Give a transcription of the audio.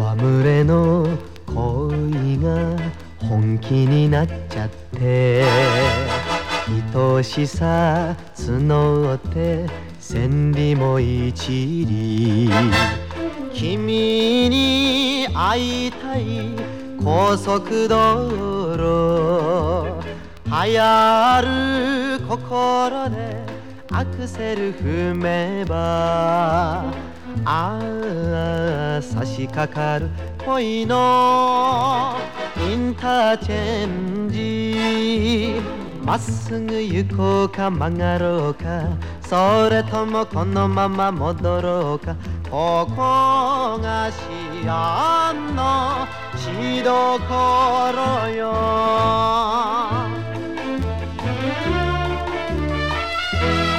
戯れの恋が本気になっちゃって愛しさ募って千里も一里君に会いたい高速道路流行る心でアクセル踏めばああ差し掛かる恋のインターチェンジまっすぐ行こうか曲がろうかそれともこのまま戻ろうかここが幸のしどころよ